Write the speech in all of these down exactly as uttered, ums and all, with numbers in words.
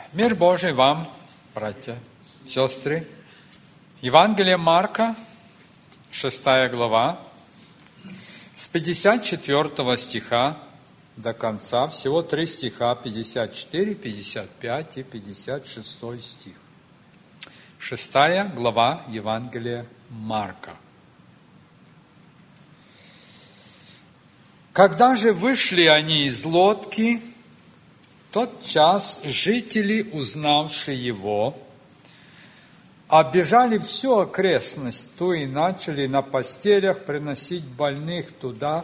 Мир Божий вам, братья, сестры. Евангелие Марка, шестая глава, с пятьдесят четвёртого стиха до конца, всего три стиха, пятьдесят четыре, пятьдесят пять и пятьдесят шестой стих. Шестая глава Евангелия Марка. Когда же вышли они из лодки, тот час жители, узнавшие его, оббежали всю окрестность ту и начали на постелях приносить больных туда,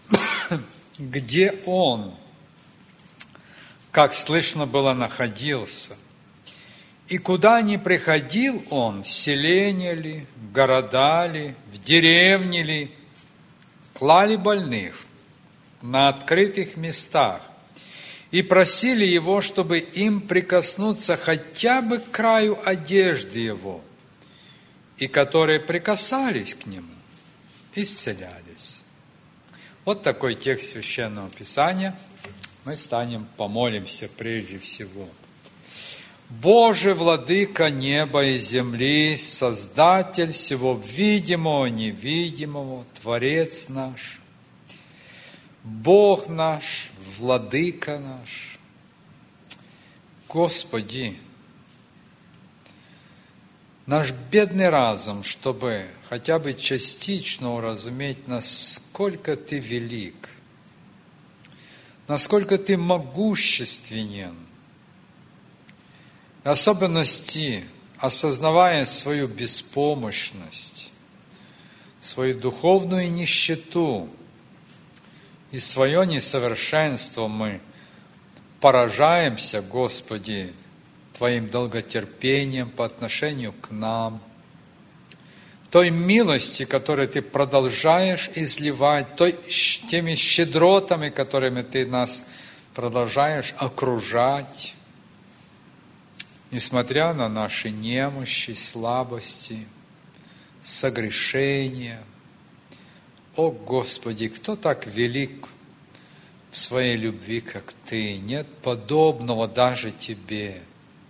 где он, как слышно было, находился. И куда ни приходил он, в селения ли, в города ли, в деревни ли, клали больных на открытых местах и просили его, чтобы им прикоснуться хотя бы к краю одежды его, и которые прикасались к нему, исцелялись. Вот такой текст Священного Писания. Мы станем, помолимся прежде всего. Боже, владыка неба и земли, Создатель всего видимого, невидимого, Творец наш, Бог наш, Владыка наш, Господи, наш бедный разум, чтобы хотя бы частично уразуметь, насколько Ты велик, насколько Ты могущественен, в особенности осознавая свою беспомощность, свою духовную нищету и свое несовершенство, мы поражаемся, Господи, Твоим долготерпением по отношению к нам, той милости, которую Ты продолжаешь изливать, той, теми щедротами, которыми Ты нас продолжаешь окружать, несмотря на наши немощи, слабости, согрешения. О, Господи, кто так велик в своей любви, как Ты? Нет подобного даже Тебе.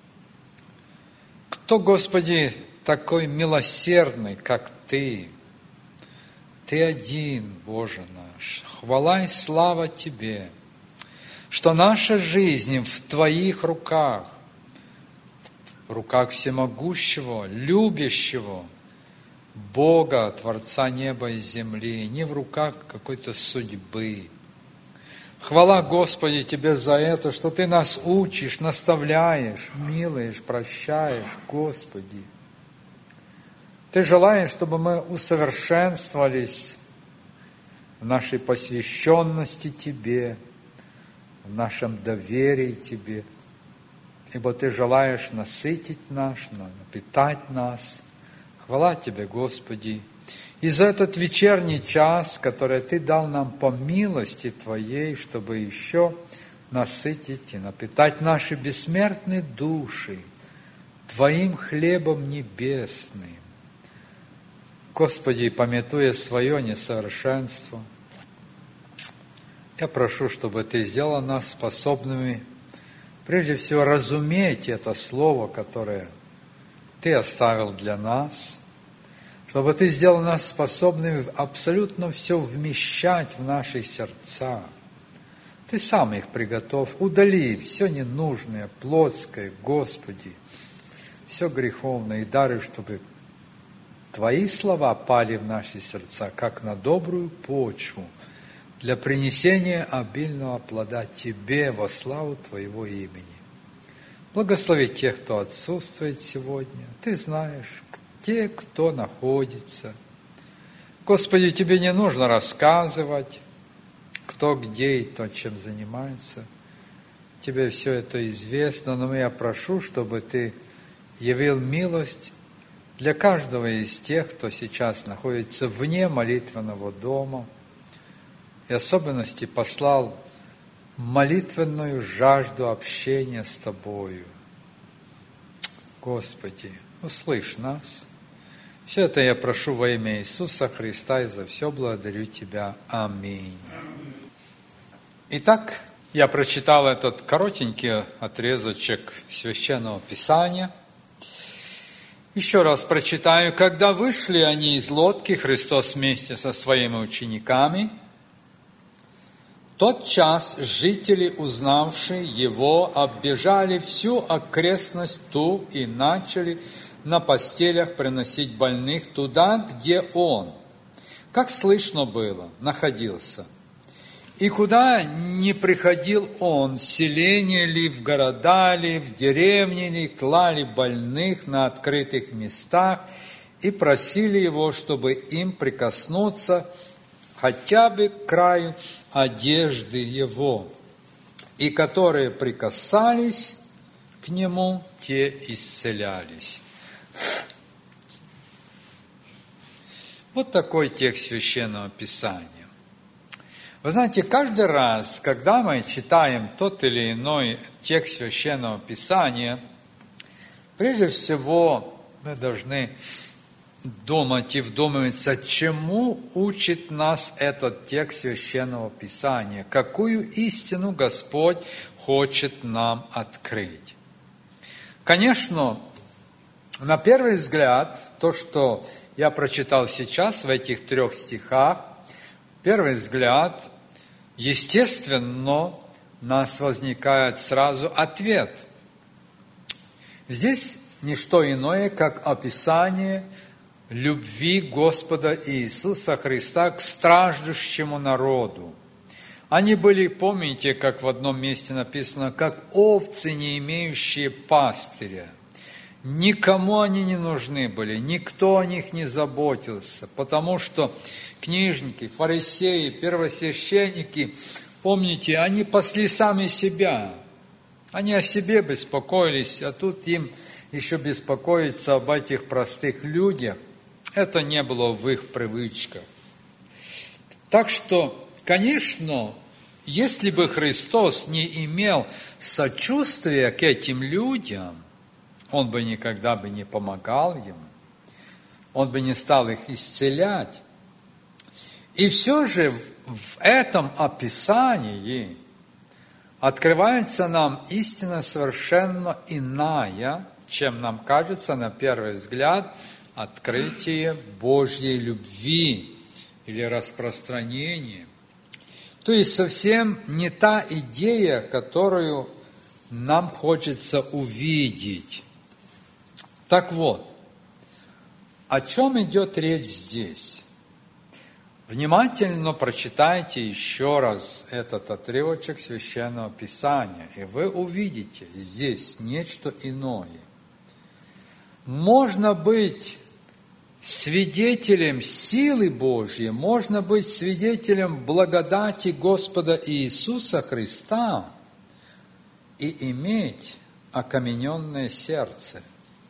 Кто, Господи, такой милосердный, как Ты? Ты один, Боже наш. Хвала и слава Тебе, что наша жизнь в Твоих руках, в руках всемогущего, любящего Бога, Творца неба и земли, не в руках какой-то судьбы. Хвала, Господи, Тебе за это, что Ты нас учишь, наставляешь, милуешь, прощаешь, Господи. Ты желаешь, чтобы мы усовершенствовались в нашей посвященности Тебе, в нашем доверии Тебе, ибо Ты желаешь насытить нас, напитать нас. Хвала Тебе, Господи, и за этот вечерний час, который Ты дал нам по милости Твоей, чтобы еще насытить и напитать наши бессмертные души Твоим хлебом небесным. Господи, памятуя свое несовершенство, я прошу, чтобы Ты сделал нас способными, прежде всего, разуметь это слово, которое Ты оставил для нас, чтобы Ты сделал нас способными абсолютно все вмещать в наши сердца. Ты сам их приготовь, удали все ненужное, плотское, Господи, все греховное, и даруй, чтобы Твои слова пали в наши сердца, как на добрую почву, для принесения обильного плода Тебе во славу Твоего имени. Благослови тех, кто отсутствует сегодня. Ты знаешь, те, кто находится. Господи, Тебе не нужно рассказывать, кто где и то, чем занимается. Тебе все это известно, но я прошу, чтобы Ты явил милость для каждого из тех, кто сейчас находится вне молитвенного дома, и в особенности послал молитвенную жажду общения с Тобою. Господи, услышь нас. Все это я прошу во имя Иисуса Христа, и за все благодарю Тебя. Аминь. Итак, Я прочитал этот коротенький отрезочек Священного Писания. Еще раз прочитаю. «Когда вышли они из лодки, Христос вместе со своими учениками, тот час жители, узнавшие Его, оббежали всю окрестность ту и начали на постелях приносить больных туда, где Он, как слышно было, находился. И куда не приходил Он, в селение ли, в города ли, в деревни ли, клали больных на открытых местах и просили Его, чтобы им прикоснуться хотя бы к краю одежды Его. И которые прикасались к Нему, те исцелялись». Вот такой текст Священного Писания. Вы знаете, каждый раз, когда мы читаем тот или иной текст Священного Писания, прежде всего мы должны думать и вдумываться, чему учит нас этот текст Священного Писания, какую истину Господь хочет нам открыть. Конечно, на первый взгляд, то, что я прочитал сейчас в этих трех стихах, первый взгляд, естественно, у нас возникает сразу ответ. Здесь не что иное, как описание любви Господа Иисуса Христа к страждущему народу. Они были, помните, как в одном месте написано, как овцы, не имеющие пастыря. Никому они не нужны были, никто о них не заботился, потому что книжники, фарисеи, первосвященники, помните, они пасли сами себя. Они о себе беспокоились, а тут им еще беспокоиться об этих простых людях. Это не было в их привычках. Так что, конечно, если бы Христос не имел сочувствия к этим людям, Он бы никогда бы не помогал им, Он бы не стал их исцелять. И все же в этом описании открывается нам истина совершенно иная, чем нам кажется на первый взгляд, открытие Божьей любви или распространение. То есть совсем не та идея, которую нам хочется увидеть. Так вот, о чем идет речь здесь? Внимательно прочитайте еще раз этот отрывочек Священного Писания, и вы увидите здесь нечто иное. Можно быть свидетелем силы Божьей, можно быть свидетелем благодати Господа Иисуса Христа и иметь окамененное сердце.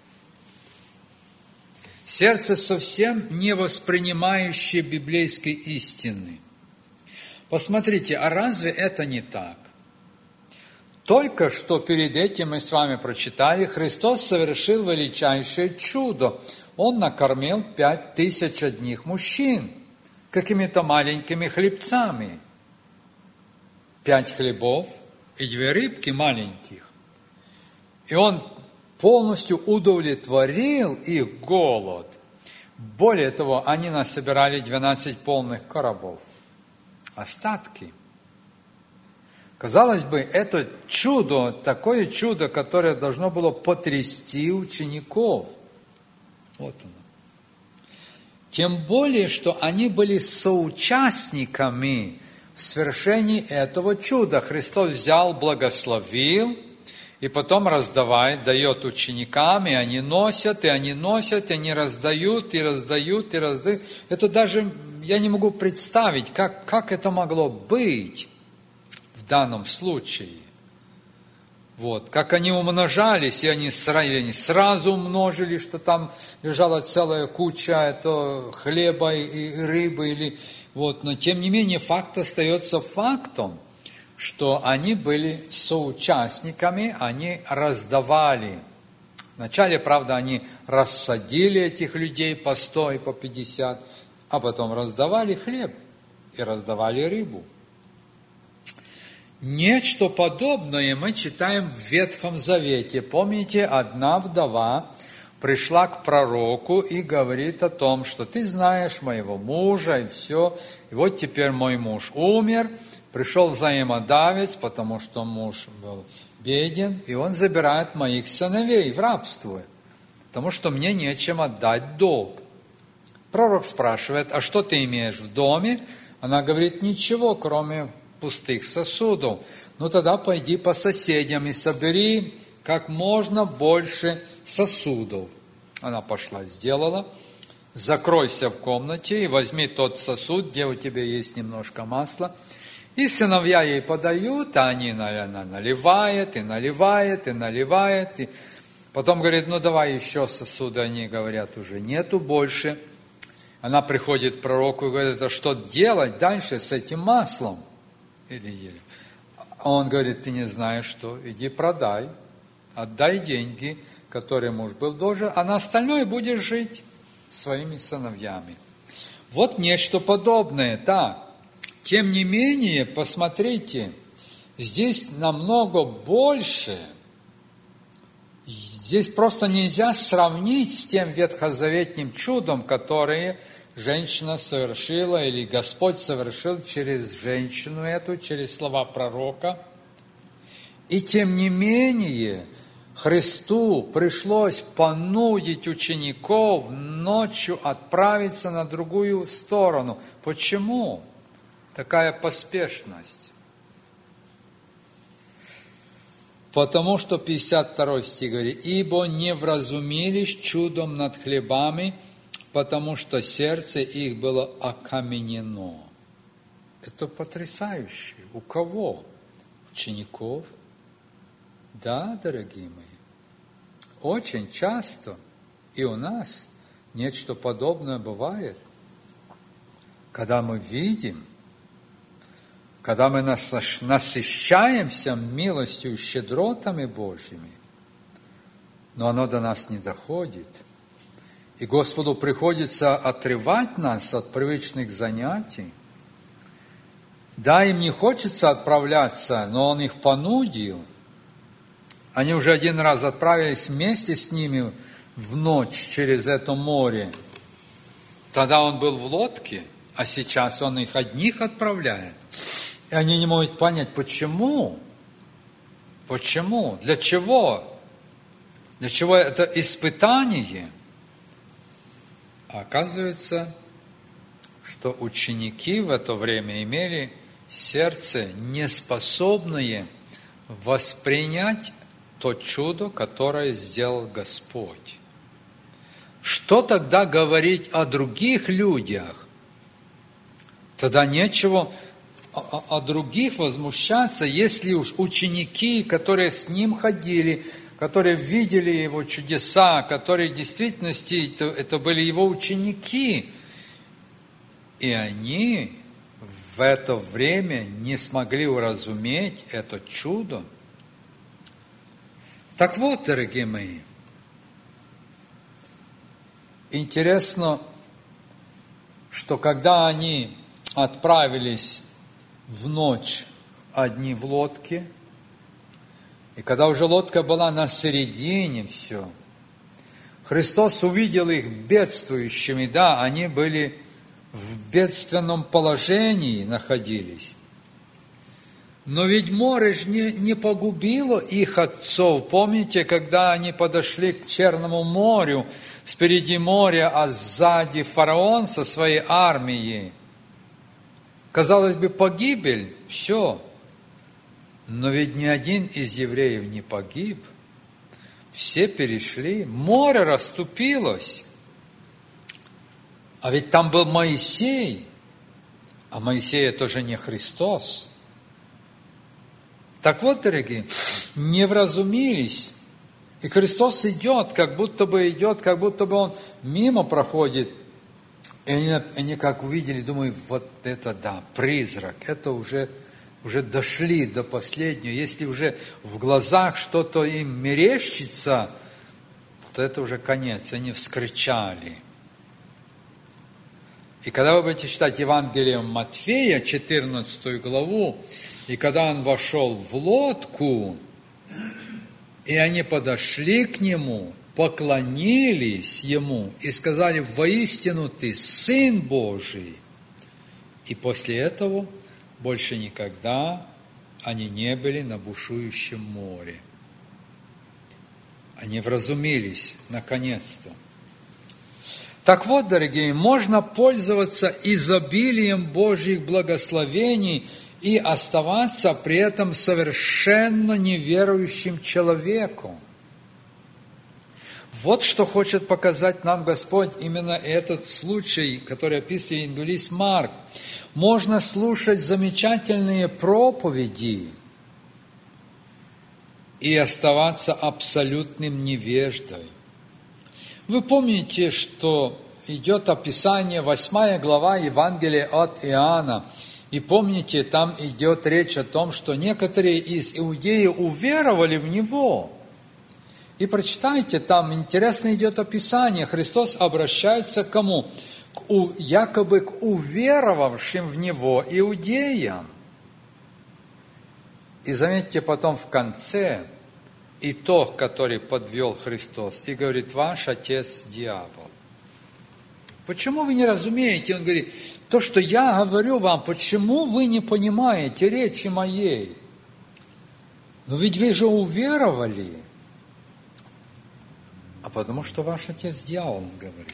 Сердце, совсем не воспринимающее библейской истины. Посмотрите, а разве это не так? Только что перед этим мы с вами прочитали, Христос совершил величайшее чудо. Он накормил пять тысяч одних мужчин какими-то маленькими хлебцами. Пять хлебов и две рыбки маленьких. И Он полностью удовлетворил их голод. Более того, они насобирали двенадцать полных коробов. Остатки. Казалось бы, это чудо, такое чудо, которое должно было потрясти учеников. Вот оно. Тем более, что они были соучастниками в совершении этого чуда. Христос взял, благословил, и потом раздавает, дает ученикам, и они носят, и они носят, и они раздают, и раздают, и раздают. Это даже, я не могу представить, как, как это могло быть в данном случае. Вот, как они умножались, и они сразу умножили, что там лежала целая куча это, хлеба и рыбы. Или, вот, но тем не менее факт остается фактом, что они были соучастниками, они раздавали. Вначале, правда, они рассадили этих людей по сто и по пятьдесят, а потом раздавали хлеб и раздавали рыбу. Нечто подобное мы читаем в Ветхом Завете. Помните, одна вдова пришла к пророку и говорит о том, что ты знаешь моего мужа и все. И вот теперь мой муж умер, пришел взаимодавец, потому что муж был беден, и он забирает моих сыновей в рабство, потому что мне нечем отдать долг. Пророк спрашивает, а что ты имеешь в доме? Она говорит, ничего, кроме пустых сосудов. Ну тогда пойди по соседям и собери как можно больше сосудов. Она пошла, сделала. Закройся в комнате и возьми тот сосуд, где у тебя есть немножко масла. И сыновья ей подают, а они, наверное, наливают, и наливают, и наливают. И потом говорит, ну давай еще сосуды. Они говорят, уже нету больше. Она приходит к пророку и говорит, а что делать дальше с этим маслом? Или, или. А он говорит, ты не знаешь что, иди продай, отдай деньги, которые муж был должен, а на остальное будешь жить своими сыновьями. Вот нечто подобное, так. Тем не менее, посмотрите, здесь намного больше. Здесь просто нельзя сравнить с тем ветхозаветным чудом, которое женщина совершила, или Господь совершил через женщину эту, через слова пророка. И тем не менее, Христу пришлось понудить учеников ночью отправиться на другую сторону. Почему такая поспешность? Потому что пятьдесят второй стих говорит, «Ибо не вразумились чудом над хлебами, потому что сердце их было окаменено». Это потрясающе. У кого? Учеников? Да, дорогие мои. Очень часто и у нас нечто подобное бывает, когда мы видим, когда мы насыщаемся милостью и щедротами Божьими, но оно до нас не доходит. И Господу приходится отрывать нас от привычных занятий. Да, им не хочется отправляться, но Он их понудил. Они уже один раз отправились вместе с ними в ночь через это море. Тогда Он был в лодке, а сейчас Он их одних отправляет. И они не могут понять, почему? Почему? Для чего? Для чего это испытание? А оказывается, что ученики в это время имели сердце, неспособное воспринять то чудо, которое сделал Господь. Что тогда говорить о других людях? Тогда нечего о, о других возмущаться, если уж ученики, которые с Ним ходили, которые видели Его чудеса, которые в действительности это, это были Его ученики, и они в это время не смогли уразуметь это чудо. Так вот, дорогие мои, интересно, что когда они отправились в ночь одни в лодке, и когда уже лодка была на середине, все, Христос увидел их бедствующими, да, они были в бедственном положении находились. Но ведь море же не, не погубило их отцов. Помните, когда они подошли к Черному морю, спереди моря, а сзади фараон со своей армией. Казалось бы, погибель, все. Но ведь ни один из евреев не погиб. Все перешли, море расступилось. А ведь там был Моисей, а Моисей это же не Христос. Так вот, дорогие, не вразумились. И Христос идет, как будто бы идет, как будто бы Он мимо проходит. И они, они как увидели, думают, вот это да, призрак, это уже, уже дошли до последнего. Если уже в глазах что-то им мерещится, то это уже конец, они вскричали. И когда вы будете читать Евангелие Матфея, четырнадцатую главу, И когда он вошел в лодку, и они подошли к нему, поклонились ему и сказали: воистину ты Сын Божий. И после этого больше никогда они не были на бушующем море. Они вразумились, наконец-то. Так вот, дорогие, можно пользоваться изобилием Божьих благословений и оставаться при этом совершенно неверующим человеком. Вот что хочет показать нам Господь именно этот случай, который описывает евангелист Марк. Можно слушать замечательные проповеди и оставаться абсолютным невеждой. Вы помните, что идет описание, восьмая глава Евангелия от Иоанна. И помните, там идет речь о том, что некоторые из иудеев уверовали в Него. И прочитайте, там интересно идет описание. Христос обращается к кому? К, якобы к уверовавшим в Него иудеям. И заметьте потом в конце итог, который подвел Христос, и говорит: ваш отец дьявол. Почему вы не разумеете? Он говорит: то, что я говорю вам, почему вы не понимаете речи моей? Но ведь вы же уверовали. А потому что ваш отец дьявол, он говорит.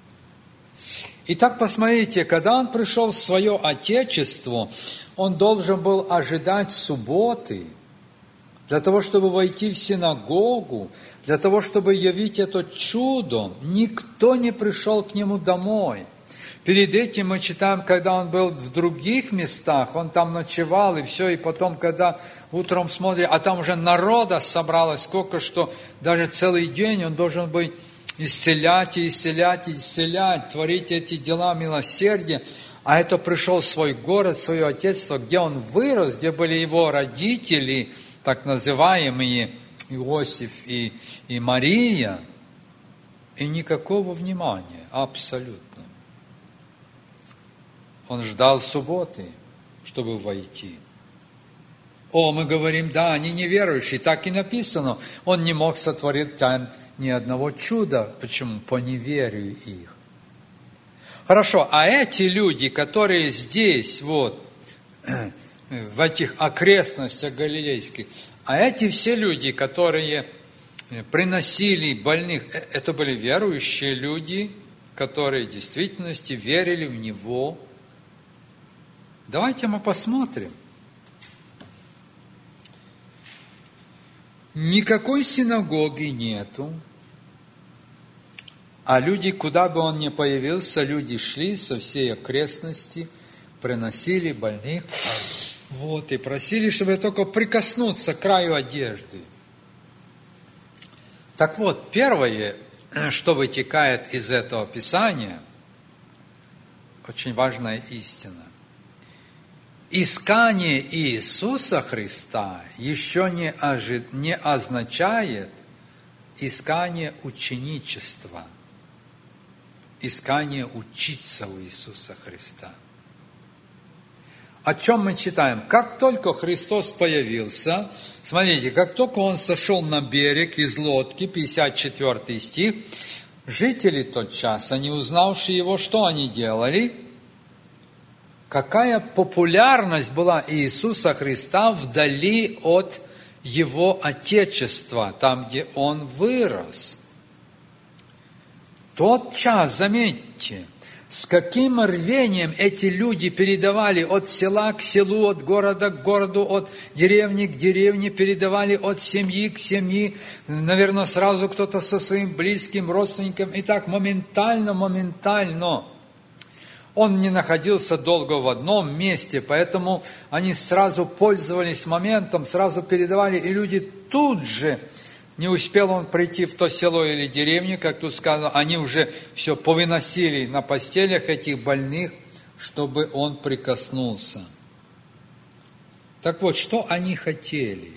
Итак, посмотрите, когда он пришел в свое отечество, он должен был ожидать субботы, для того, чтобы войти в синагогу, для того, чтобы явить это чудо. Никто не пришел к нему домой. Перед этим мы читаем, когда он был в других местах, он там ночевал и все, и потом, когда утром смотрит, а там уже народа собралось сколько, что даже целый день он должен быть исцелять и исцелять и исцелять, творить эти дела милосердия. А это пришел в свой город, в свое отечество, где он вырос, где были его родители, так называемые Иосиф и, и Мария, и никакого внимания, абсолютно. Он ждал субботы, чтобы войти. О, мы говорим, да, они неверующие, так и написано. Он не мог сотворить там ни одного чуда. Почему? По неверию их. Хорошо, а эти люди, которые здесь, вот, в этих окрестностях галилейских, а эти все люди, которые приносили больных, это были верующие люди, которые в действительности верили в Него. Давайте мы посмотрим. Никакой синагоги нету, а люди, куда бы он ни появился, люди шли со всей окрестности, приносили больных, вот, и просили, чтобы только прикоснуться к краю одежды. Так вот, первое, что вытекает из этого Писания, очень важная истина. Искание Иисуса Христа еще не, ожи... не означает искание ученичества, искание учиться у Иисуса Христа. О чем мы читаем? Как только Христос появился, смотрите, как только Он сошел на берег из лодки, пятьдесят четвёртый стих, жители тот час, они узнавшие Его, что они делали? Какая популярность была Иисуса Христа вдали от Его Отечества, там, где Он вырос. Тот час, заметьте, с каким рвением эти люди передавали от села к селу, от города к городу, от деревни к деревне, передавали от семьи к семье, наверное, сразу кто-то со своим близким родственником, и так моментально, моментально. Он не находился долго в одном месте, поэтому они сразу пользовались моментом, сразу передавали, и люди тут же, не успел он прийти в то село или деревню, как тут сказано, они уже все повыносили на постелях этих больных, чтобы он прикоснулся. Так вот, что они хотели?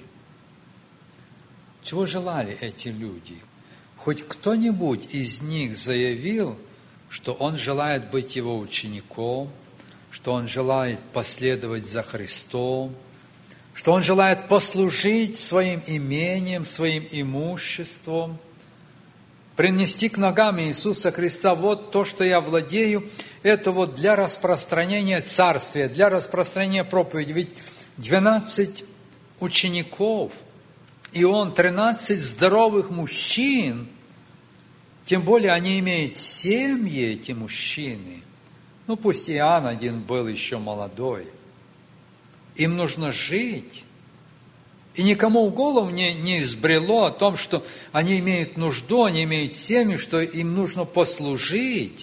Чего желали эти люди? Хоть кто-нибудь из них заявил, что он желает быть его учеником, что он желает последовать за Христом, что он желает послужить своим имением, своим имуществом, принести к ногам Иисуса Христа вот то, что я владею, это вот для распространения царствия, для распространения проповеди. Ведь двенадцать учеников, и он тринадцать здоровых мужчин, тем более они имеют семьи, эти мужчины. Ну, пусть Иоанн один был еще молодой. Им нужно жить. И никому в голову не, не избрело о том, что они имеют нужду, они имеют семьи, что им нужно послужить.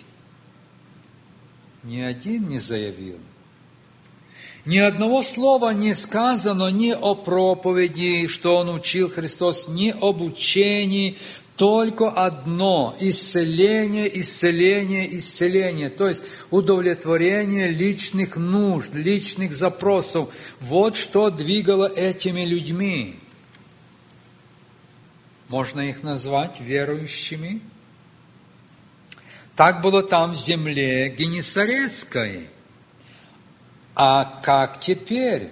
Ни один не заявил. Ни одного слова не сказано ни о проповеди, что он учил Христос, ни об учении. Только одно – исцеление, исцеление, исцеление. То есть удовлетворение личных нужд, личных запросов. Вот что двигало этими людьми. Можно их назвать верующими. Так было там в земле Генесарецкой. А как теперь?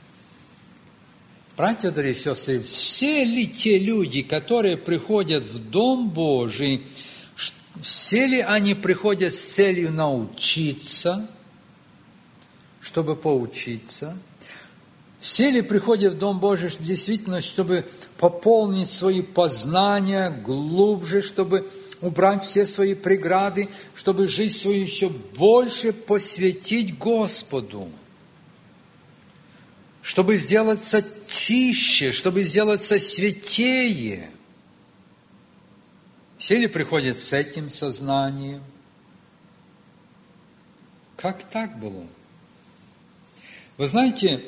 Братья, дорогие сестры, все ли те люди, которые приходят в Дом Божий, все ли они приходят с целью научиться, чтобы поучиться? Все ли приходят в Дом Божий действительно, чтобы пополнить свои познания глубже, чтобы убрать все свои преграды, чтобы жизнь свою еще больше посвятить Господу? Чтобы сделаться чище, чтобы сделаться святее. Все ли приходят с этим сознанием? Как так было? Вы знаете,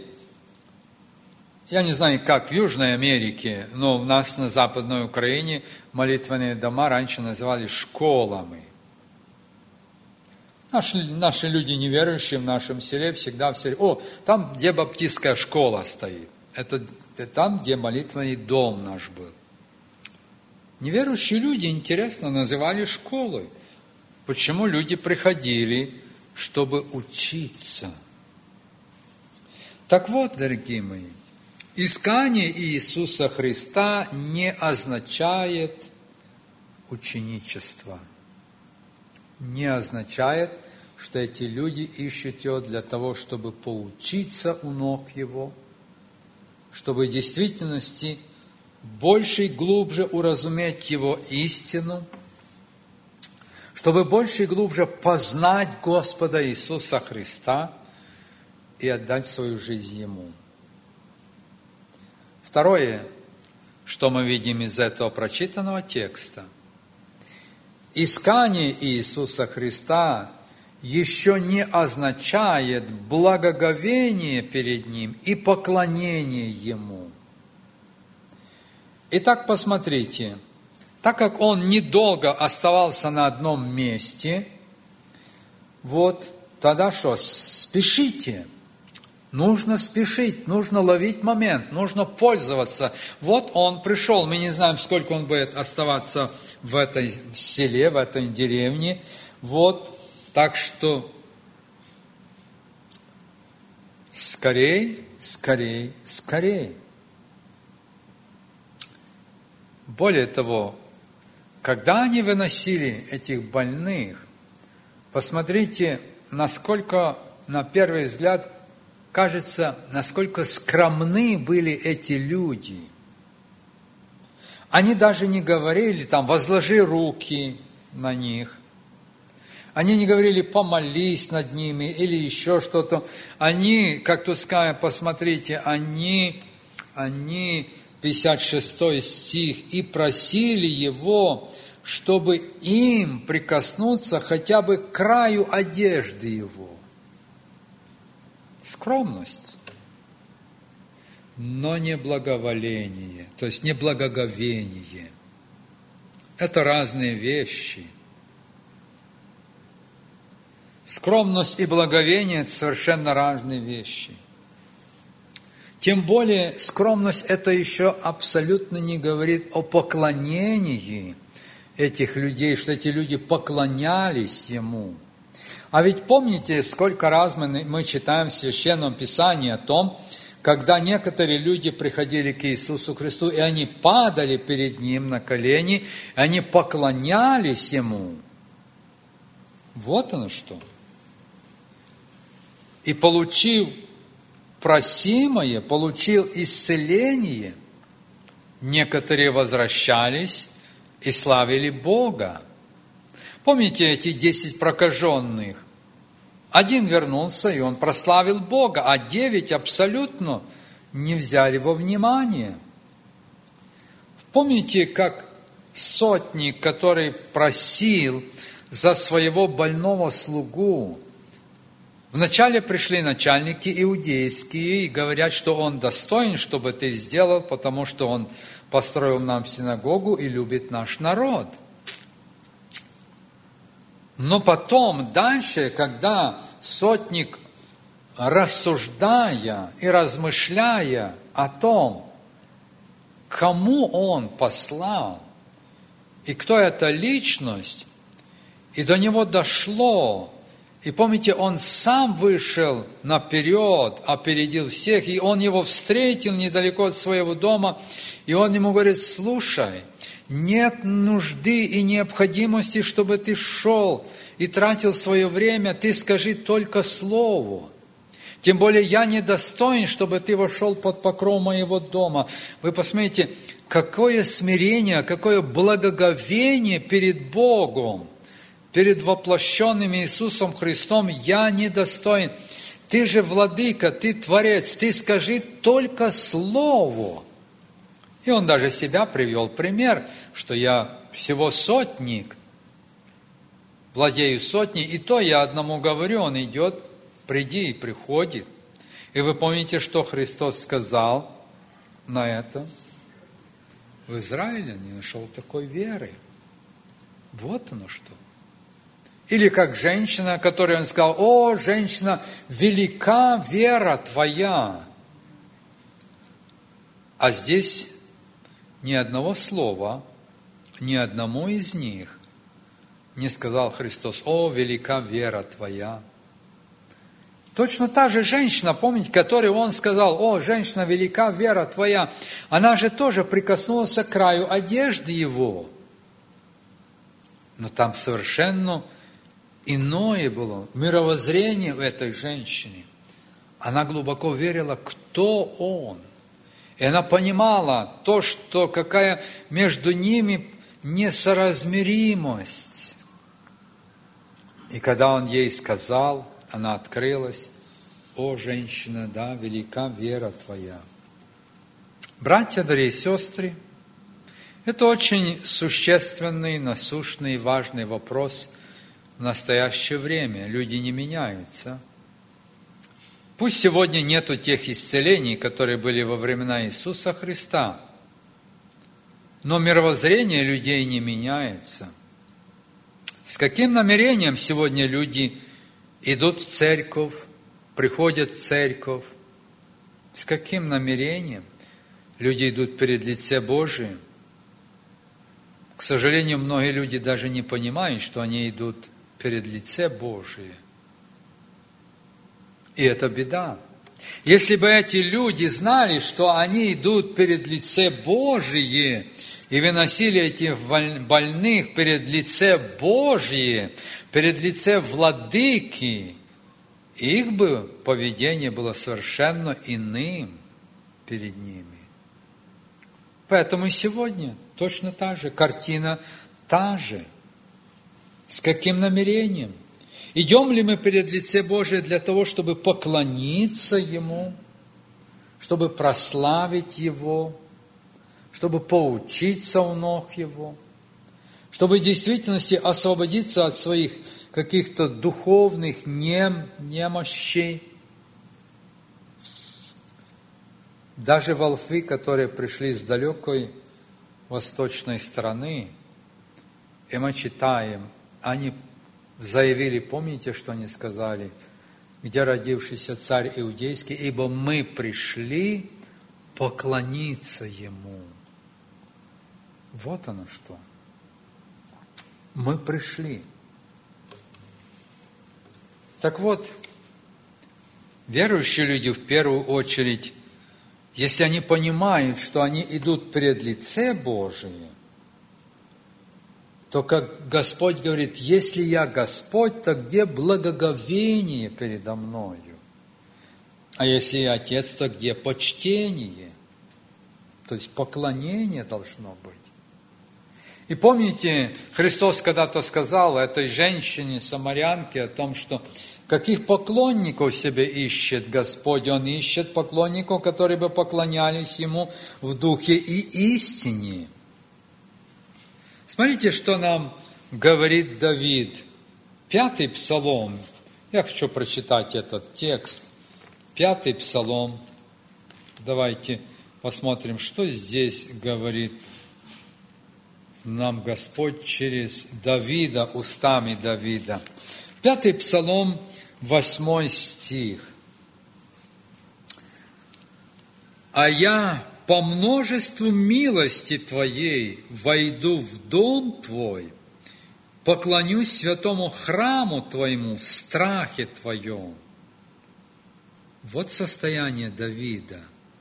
я не знаю, как в Южной Америке, но у нас на Западной Украине молитвенные дома раньше называли школами. Наши, наши люди, неверующие в нашем селе, всегда все... О, там, где баптистская школа стоит. Это, это там, где молитвенный дом наш был. Неверующие люди, интересно, называли школой. Почему люди приходили, чтобы учиться? Так вот, дорогие мои, искание Иисуса Христа не означает ученичество. Не означает, что эти люди ищут Его для того, чтобы поучиться у ног Его, чтобы в действительности больше и глубже уразуметь Его истину, чтобы больше и глубже познать Господа Иисуса Христа и отдать свою жизнь Ему. Второе, что мы видим из этого прочитанного текста. Искание Иисуса Христа еще не означает благоговение перед Ним и поклонение Ему. Итак, посмотрите, так как Он недолго оставался на одном месте, вот тогда что, спешите. Нужно спешить, нужно ловить момент, нужно пользоваться. Вот он пришел, мы не знаем, сколько он будет оставаться в этой селе, в этой деревне. Вот, так что скорей, скорей, скорей. Более того, когда они выносили этих больных, посмотрите, насколько, на первый взгляд, кажется, насколько скромны были эти люди. Они даже не говорили, там, возложи руки на них. Они не говорили, помолись над ними или еще что-то. Они, как тут сказано, посмотрите, они, они, пятьдесят шестой стих, и просили Его, чтобы им прикоснуться хотя бы к краю одежды Его. Скромность, но не благоволение, то есть не благоговение. Это разные вещи. Скромность и благоговение – это совершенно разные вещи. Тем более скромность – это еще абсолютно не говорит о поклонении этих людей, что эти люди поклонялись Ему. А ведь помните, сколько раз мы, мы читаем в Священном Писании о том, когда некоторые люди приходили к Иисусу Христу, и они падали перед Ним на колени, и они поклонялись Ему. Вот оно что. И получив просимое, получил исцеление, некоторые возвращались и славили Бога. Помните эти десять прокаженных? Один вернулся, и он прославил Бога, а девять абсолютно не взяли во внимание. Помните, как сотник, который просил за своего больного слугу, вначале пришли начальники иудейские и говорят, что он достоин, чтобы ты сделал, потому что он построил нам синагогу и любит наш народ. Но потом, дальше, когда сотник, рассуждая и размышляя о том, кому он послал, и кто эта личность, и до него дошло, и помните, он сам вышел наперед, опередил всех, и он его встретил недалеко от своего дома, и он ему говорит: слушай, нет нужды и необходимости, чтобы ты шел и тратил свое время, ты скажи только слово. Тем более я недостоин, чтобы ты вошел под покров моего дома. Вы посмотрите, какое смирение, какое благоговение перед Богом, перед воплощенным Иисусом Христом. Я недостоин. Ты же владыка, ты творец, ты скажи только слово. И он даже себя привел пример, что я всего сотник, владею сотней, и то я одному говорю, он идет, приди, и приходит. И вы помните, что Христос сказал на это? В Израиле не нашел такой веры. Вот оно что. Или как женщина, которой он сказал: о, женщина, велика вера твоя. А здесь ни одного слова, ни одному из них не сказал Христос: о, велика вера твоя. Точно та же женщина, помните, которой он сказал: о, женщина, велика вера твоя, она же тоже прикоснулась к краю одежды его. Но там совершенно иное было мировоззрение в этой женщине. Она глубоко верила, кто он. И она понимала то, что какая между ними несоразмеримость. И когда он ей сказал, она открылась: о, женщина, да, велика вера твоя. Братья, дорогие сестры, это очень существенный, насущный, важный вопрос в настоящее время. Люди не меняются. Пусть сегодня нету тех исцелений, которые были во времена Иисуса Христа, но мировоззрение людей не меняется. С каким намерением сегодня люди идут в церковь, приходят в церковь? С каким намерением люди идут перед лице Божие? К сожалению, многие люди даже не понимают, что они идут перед лице Божие. И это беда. Если бы эти люди знали, что они идут перед лице Божие и выносили этих больных перед лице Божие, перед лице Владыки, их бы поведение было совершенно иным перед ними. Поэтому и сегодня точно так же, картина та же. С каким намерением? Идем ли мы перед лице Божие для того, чтобы поклониться Ему, чтобы прославить Его, чтобы поучиться у ног Его, чтобы в действительности освободиться от своих каких-то духовных нем, немощей? Даже волхвы, которые пришли с далекой восточной страны, и мы читаем, они заявили, помните, что они сказали? Где родившийся царь иудейский, ибо мы пришли поклониться Ему. Вот оно что. Мы пришли. Так вот, верующие люди в первую очередь если они понимают, что они идут пред лице Божие, то, как Господь говорит, если я Господь, то где благоговение передо мною? А если я Отец, то где почтение? То есть поклонение должно быть. И помните, Христос когда-то сказал этой женщине, самарянке, о том, что каких поклонников себе ищет Господь? Он ищет поклонников, которые бы поклонялись Ему в духе и истине. Смотрите, что нам говорит Давид. Пятый псалом. Я хочу прочитать этот текст. Пятый псалом. Давайте посмотрим, что здесь говорит нам Господь через Давида, устами Давида. Пятый псалом, восьмой стих. «А я по множеству милости Твоей войду в дом Твой, поклонюсь святому храму Твоему в страхе Твоем». Вот состояние Давида.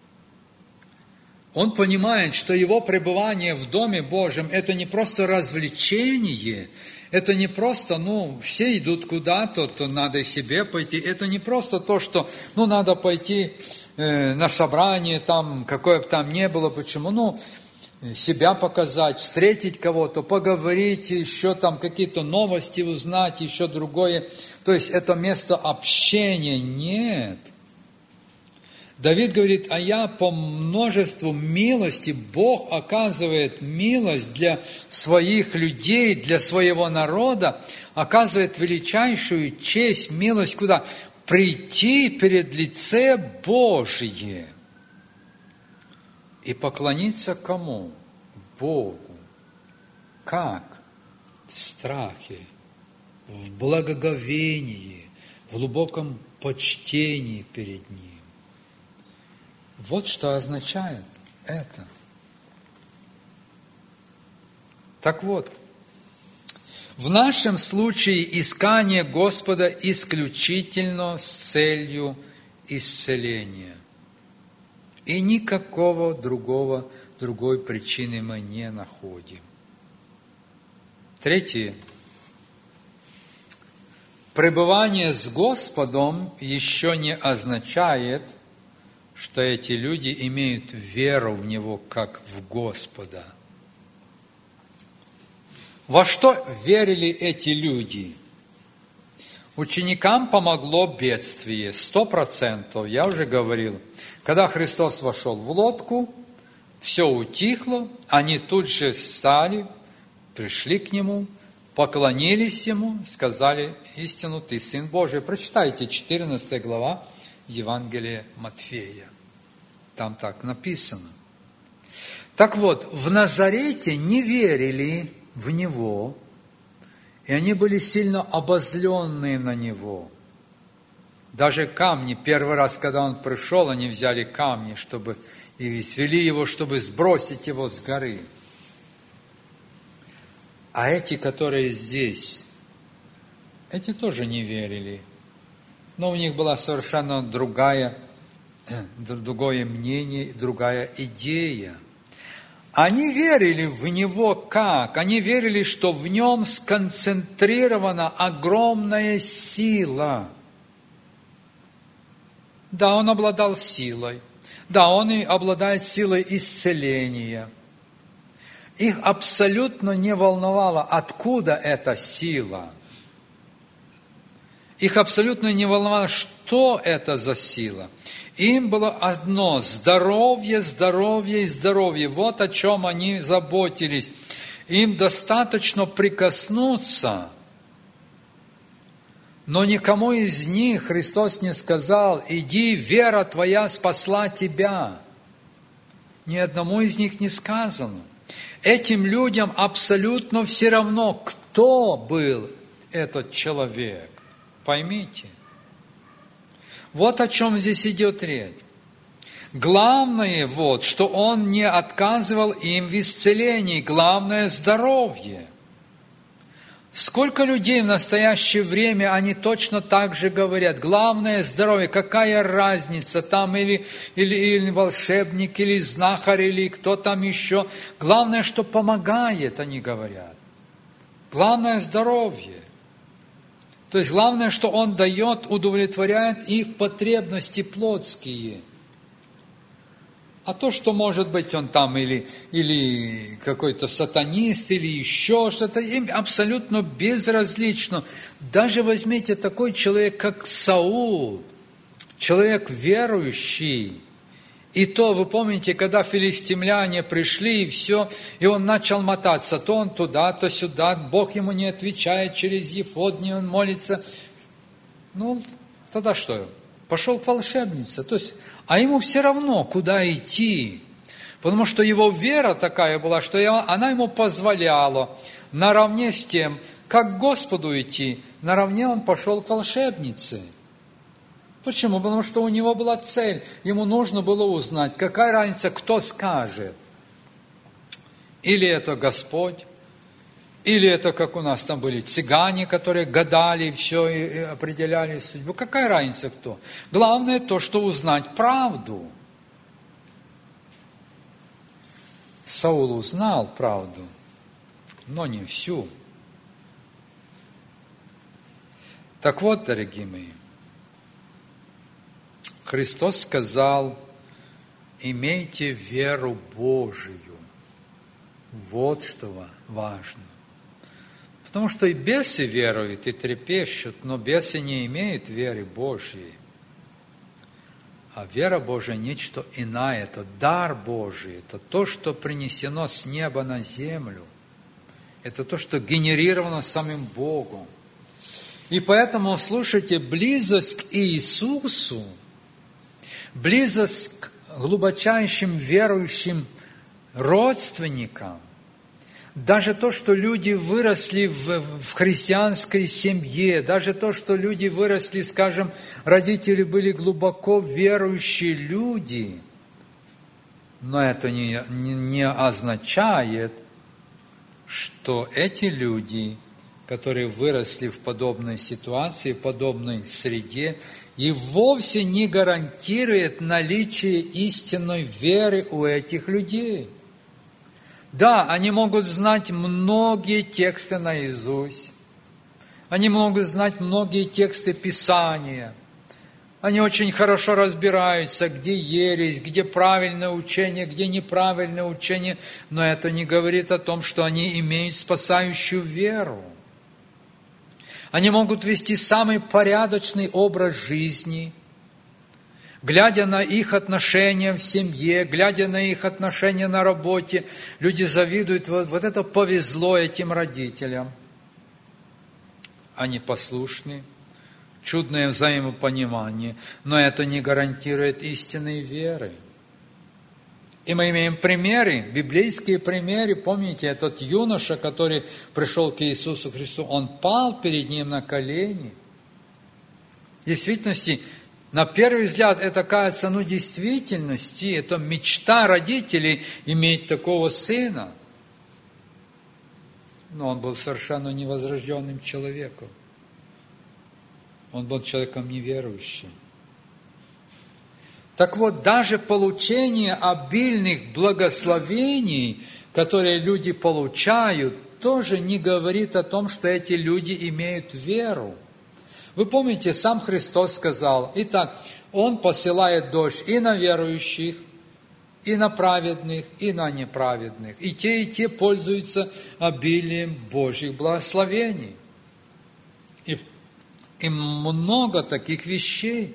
Он понимает, что его пребывание в Доме Божьем – это не просто развлечение, это не просто, ну, все идут куда-то, то надо и себе пойти. Это не просто то, что, ну, надо пойти э, на собрание, там, какое бы там ни было, почему, ну, себя показать, встретить кого-то, поговорить, еще там какие-то новости узнать, еще другое. То есть это место общения. Нет. Давид говорит, а я по множеству милости, Бог оказывает милость для своих людей, для своего народа, оказывает величайшую честь, милость куда? Прийти перед лице Божие и поклониться кому? Богу. Как? В страхе, в благоговении, в глубоком почтении перед Ним. Вот что означает это. Так вот, в нашем случае искание Господа исключительно с целью исцеления. И никакого другого, другой причины мы не находим. Третье. Пребывание с Господом еще не означает, что эти люди имеют веру в Него, как в Господа. Во что верили эти люди? Ученикам помогло бедствие, сто процентов, я уже говорил. Когда Христос вошел в лодку, все утихло, они тут же встали, пришли к Нему, поклонились Ему, сказали, истину, Ты Сын Божий. Прочитайте четырнадцатая глава Евангелия Матфея. Там так написано. Так вот, в Назарете не верили в Него, и они были сильно обозленные на Него. Даже камни, первый раз, когда Он пришел, они взяли камни, чтобы и свели Его, чтобы сбросить Его с горы. А эти, которые здесь, эти тоже не верили. Но у них была совершенно другая, другое мнение, другая идея. Они верили в Него как? Они верили, что в Нем сконцентрирована огромная сила. Да, Он обладал силой. Да, Он и обладает силой исцеления. Их абсолютно не волновало, откуда эта сила. Их абсолютно не волновало, что это за сила. Им было одно – здоровье, здоровье и здоровье. Вот о чем они заботились. Им достаточно прикоснуться. Но никому из них Христос не сказал: «Иди, вера твоя спасла тебя». Ни одному из них не сказано. Этим людям абсолютно все равно, кто был этот человек. Поймите. Вот о чем здесь идет речь. Главное, вот, что Он не отказывал им в исцелении. Главное – здоровье. Сколько людей в настоящее время, они точно так же говорят. Главное здоровье, какая разница, там или, или, или волшебник, или знахарь, или кто там еще. Главное, что помогает, они говорят. Главное здоровье. То есть главное, что он дает, удовлетворяет их потребности плотские. А то, что может быть он там или, или какой-то сатанист, или еще что-то, им абсолютно безразлично. Даже возьмите такой человек, как Саул, человек верующий. И то, вы помните, когда филистимляне пришли, и все, и он начал мотаться, то он туда, то сюда, Бог ему не отвечает, через Ефодни он молится. Ну, тогда что? Пошел к волшебнице. То есть, а ему все равно, куда идти. Потому что его вера такая была, что она ему позволяла наравне с тем, как к Господу идти, наравне он пошел к волшебнице. Почему? Потому что у него была цель. Ему нужно было узнать, какая разница, кто скажет. Или это Господь, или это, как у нас там были, цыгане, которые гадали все и определяли судьбу. Какая разница, кто? Главное то, что узнать правду. Саул узнал правду, но не всю. Так вот, дорогие мои, Христос сказал, имейте веру Божию. Вот что важно. Потому что и бесы веруют, и трепещут, но бесы не имеют веры Божьей. А вера Божия – нечто иное, это дар Божий, это то, что принесено с неба на землю. Это то, что генерировано самим Богом. И поэтому, слушайте, близость к Иисусу, близость к глубочайшим верующим родственникам, даже то, что люди выросли в, в христианской семье, даже то, что люди выросли, скажем, родители были глубоко верующие люди, но это не, не, не означает, что эти люди, которые выросли в подобной ситуации, в подобной среде, и вовсе не гарантирует наличие истинной веры у этих людей. Да, они могут знать многие тексты наизусть, они могут знать многие тексты Писания, они очень хорошо разбираются, где ересь, где правильное учение, где неправильное учение, но это не говорит о том, что они имеют спасающую веру. Они могут вести самый порядочный образ жизни, глядя на их отношения в семье, глядя на их отношения на работе, люди завидуют, вот, вот это повезло этим родителям. Они послушны, чудное взаимопонимание, но это не гарантирует истинной веры. И мы имеем примеры, библейские примеры. Помните, этот юноша, который пришел к Иисусу Христу, он пал перед Ним на колени. В действительности, на первый взгляд, это кажется, ну, действительности, это мечта родителей иметь такого сына. Но он был совершенно невозрожденным человеком. Он был человеком неверующим. Так вот, даже получение обильных благословений, которые люди получают, тоже не говорит о том, что эти люди имеют веру. Вы помните, сам Христос сказал, итак, Он посылает дождь и на верующих, и на праведных, и на неправедных. И те, и те пользуются обилием Божьих благословений. И, и много таких вещей.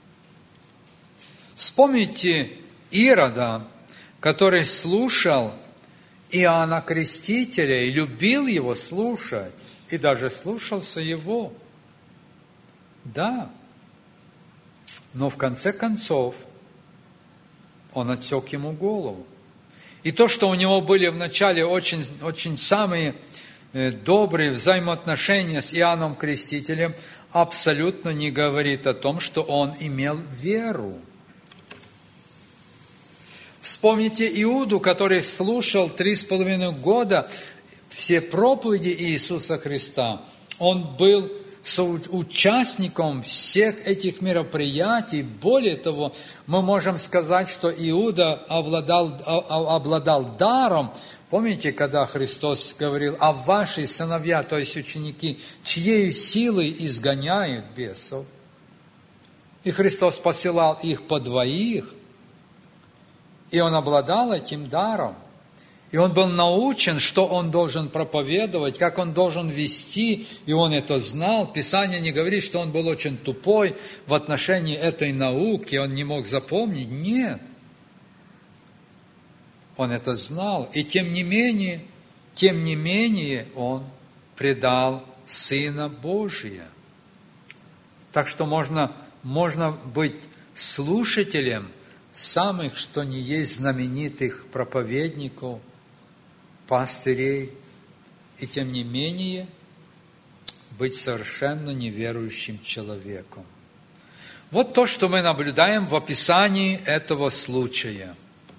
Вспомните Ирода, который слушал Иоанна Крестителя и любил его слушать, и даже слушался его. Да, но в конце концов он отсек ему голову. И то, что у него были вначале очень, очень самые добрые взаимоотношения с Иоанном Крестителем, абсолютно не говорит о том, что он имел веру. Вспомните Иуду, который слушал три с половиной года все проповеди Иисуса Христа. Он был соучастником всех этих мероприятий. Более того, мы можем сказать, что Иуда обладал, обладал даром. Помните, когда Христос говорил: а ваши сыновья, то есть ученики, чьей силой изгоняют бесов? И Христос посылал их по двоих, и он обладал этим даром. И он был научен, что он должен проповедовать, как он должен вести, и он это знал. Писание не говорит, что он был очень тупой в отношении этой науки, он не мог запомнить. Нет. Он это знал, и тем не менее, тем не менее он предал Сына Божия. Так что можно, можно быть слушателем самых, что ни есть, знаменитых проповедников, пастырей, и тем не менее быть совершенно неверующим человеком. Вот то, что мы наблюдаем в описании этого случая.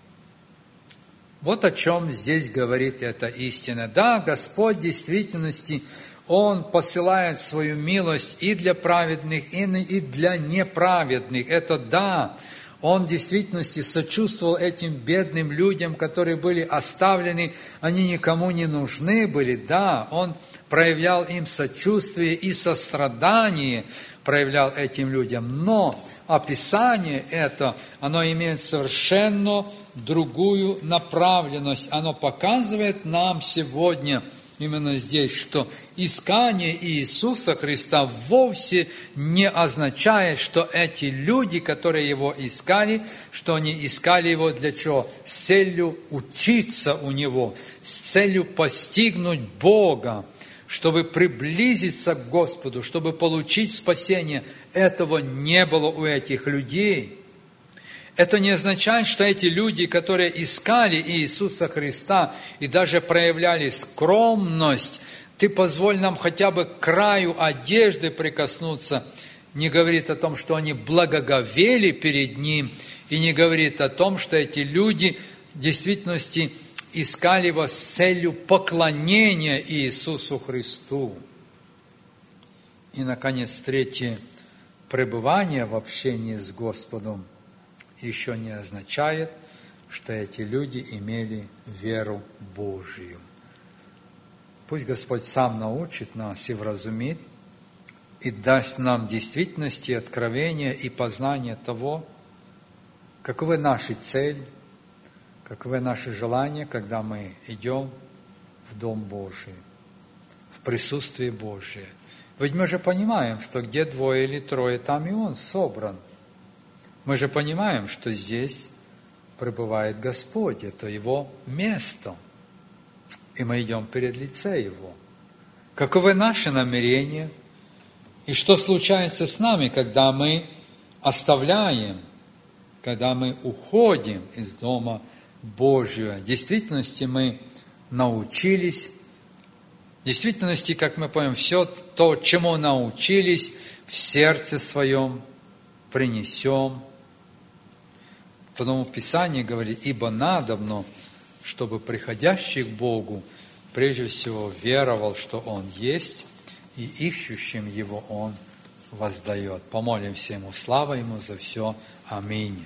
Вот о чем здесь говорит эта истина. Да, Господь в действительности, Он посылает свою милость и для праведных, и для неправедных. Это да. Он в действительности сочувствовал этим бедным людям, которые были оставлены, они никому не нужны были. Да, Он проявлял им сочувствие и сострадание, проявлял этим людям. Но описание это, оно имеет совершенно другую направленность. Оно показывает нам сегодня, именно здесь, что искание Иисуса Христа вовсе не означает, что эти люди, которые Его искали, что они искали Его для чего? С целью учиться у Него, с целью постигнуть Бога, чтобы приблизиться к Господу, чтобы получить спасение. Этого не было у этих людей. Это не означает, что эти люди, которые искали Иисуса Христа и даже проявляли скромность, ты позволь нам хотя бы к краю одежды прикоснуться, не говорит о том, что они благоговели перед Ним, и не говорит о том, что эти люди в действительности искали Его с целью поклонения Иисусу Христу. И, наконец, третье, пребывание в общении с Господом еще не означает, что эти люди имели веру Божию. Пусть Господь сам научит нас и вразумит, и даст нам в действительности откровение и познание того, каковы наши цели, каковы наши желания, когда мы идем в Дом Божий, в присутствие Божие. Ведь мы же понимаем, что где двое или трое, там и Он собран. Мы же понимаем, что здесь пребывает Господь, это Его место, и мы идем перед лице Его. Каковы наши намерения, и что случается с нами, когда мы оставляем, когда мы уходим из Дома Божьего? В действительности мы научились, в действительности, как мы понимаем, все то, чему научились, в сердце своем принесем. Потому Писание говорит: ибо надобно, чтобы приходящий к Богу прежде всего веровал, что Он есть, и ищущим Его Он воздает. Помолимся Ему, слава Ему за все. Аминь.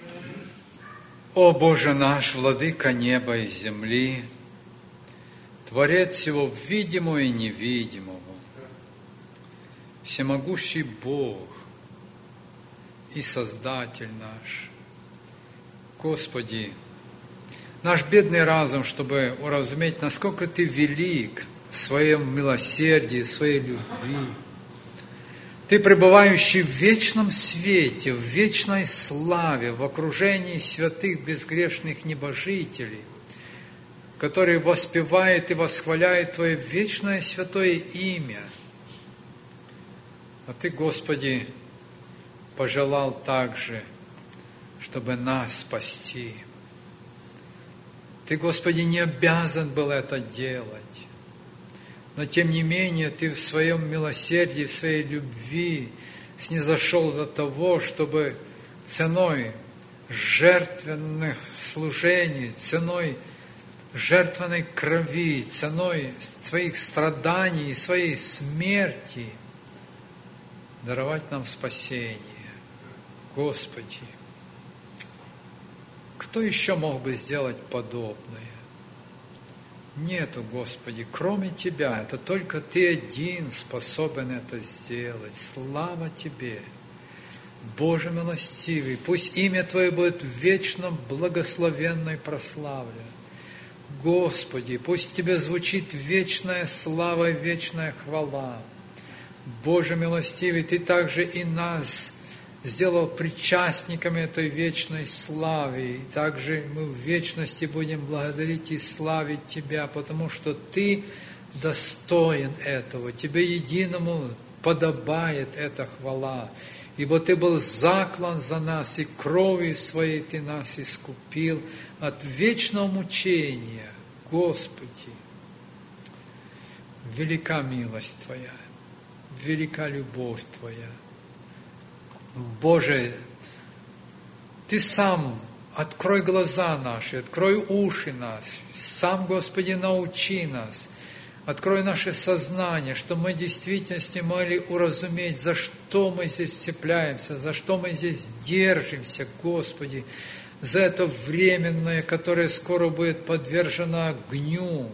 О Боже наш, Владыка неба и земли, Творец всего видимого и невидимого, всемогущий Бог и Создатель наш, Господи, наш бедный разум, чтобы уразуметь, насколько Ты велик в своем милосердии, в своей любви. Ты, пребывающий в вечном свете, в вечной славе, в окружении святых безгрешных небожителей, которые воспевают и восхваляют Твое вечное святое имя. А Ты, Господи, пожелал также, чтобы нас спасти. Ты, Господи, не обязан был это делать, но тем не менее Ты в своем милосердии, в своей любви снизошел до того, чтобы ценой жертвенных служений, ценой жертвенной крови, ценой своих страданий и своей смерти даровать нам спасение. Господи, кто еще мог бы сделать подобное? Нету, Господи, кроме Тебя. Это только Ты один способен это сделать. Слава Тебе, Боже милостивый. Пусть имя Твое будет вечно благословенно и прославлено. Господи, пусть Тебе звучит вечная слава и вечная хвала. Боже милостивый, Ты также и нас сделал причастниками этой вечной славы. И также мы в вечности будем благодарить и славить Тебя, потому что Ты достоин этого. Тебе единому подобает эта хвала. Ибо Ты был заклан за нас, и кровью Своей Ты нас искупил от вечного мучения. Господи, велика милость Твоя, велика любовь Твоя. Боже, Ты сам открой глаза наши, открой уши наши, сам, Господи, научи нас, открой наше сознание, что мы в действительности могли уразуметь, за что мы здесь цепляемся, за что мы здесь держимся, Господи, за это временное, которое скоро будет подвержено огню.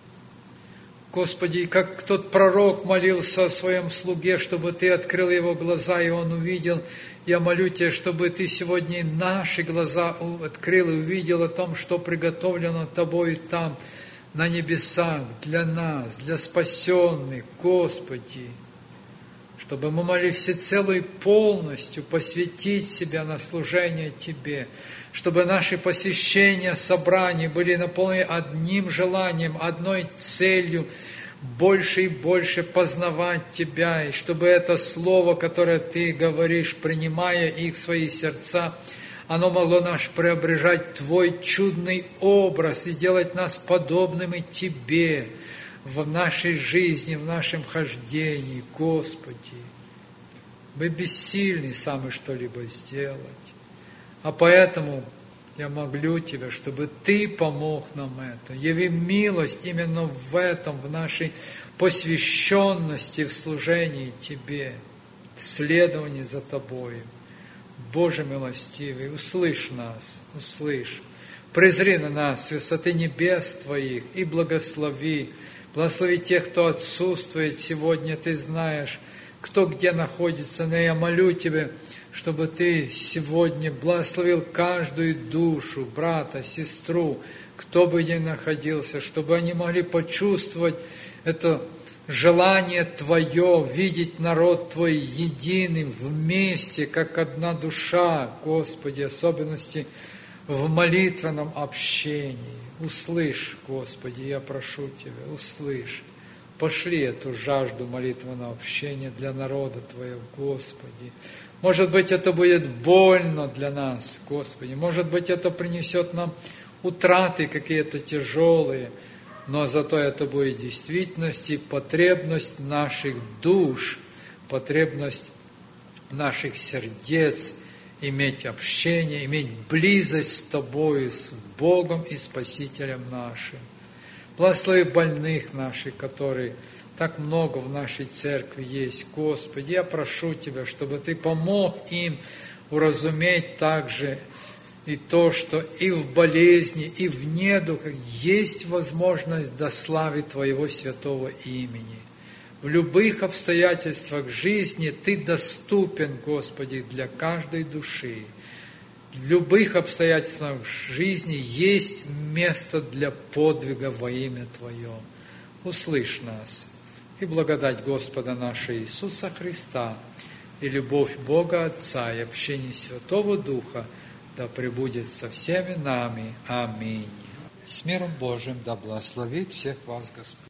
Господи, как тот пророк молился о своем слуге, чтобы Ты открыл его глаза, и он увидел. Я молю Тебя, чтобы Ты сегодня наши глаза открыл и увидел о том, что приготовлено Тобой там, на небесах, для нас, для спасенных, Господи. Чтобы мы могли всецело и полностью посвятить себя на служение Тебе, чтобы наши посещения собраний были наполнены одним желанием, одной целью, больше и больше познавать Тебя, и чтобы это Слово, которое Ты говоришь, принимая их в свои сердца, оно могло нас преображать Твой чудный образ и делать нас подобными Тебе в нашей жизни, в нашем хождении, Господи. Мы бессильны сами что-либо сделать. А поэтому я молю Тебя, чтобы Ты помог нам это. Яви милость именно в этом, в нашей посвященности в служении Тебе, в следовании за Тобою. Боже милостивый, услышь нас, услышь. Презри на нас с высоты небес Твоих и благослови. Благослови тех, кто отсутствует сегодня, Ты знаешь, кто где находится. Но я молю Тебя, чтобы Ты сегодня благословил каждую душу, брата, сестру, кто бы ни находился, чтобы они могли почувствовать это желание Твое, видеть народ Твой единым, вместе, как одна душа, Господи, особенности в молитвенном общении. Услышь, Господи, я прошу Тебя, услышь. Пошли эту жажду молитвенного общения для народа Твоего, Господи. Может быть, это будет больно для нас, Господи. Может быть, это принесет нам утраты какие-то тяжелые, но зато это будет в действительности потребность наших душ, потребность наших сердец иметь общение, иметь близость с Тобою, с Богом и Спасителем нашим. Благослови больных наших, которые так много в нашей церкви есть, Господи. Я прошу Тебя, чтобы Ты помог им уразуметь также и то, что и в болезни, и в недугах есть возможность дославить Твоего святого имени. В любых обстоятельствах жизни Ты доступен, Господи, для каждой души. В любых обстоятельствах жизни есть место для подвига во имя Твое. Услышь нас. И благодать Господа нашего Иисуса Христа, и любовь Бога Отца, и общение Святого Духа да пребудет со всеми нами. Аминь. С миром Божиим да благословит всех вас Господь.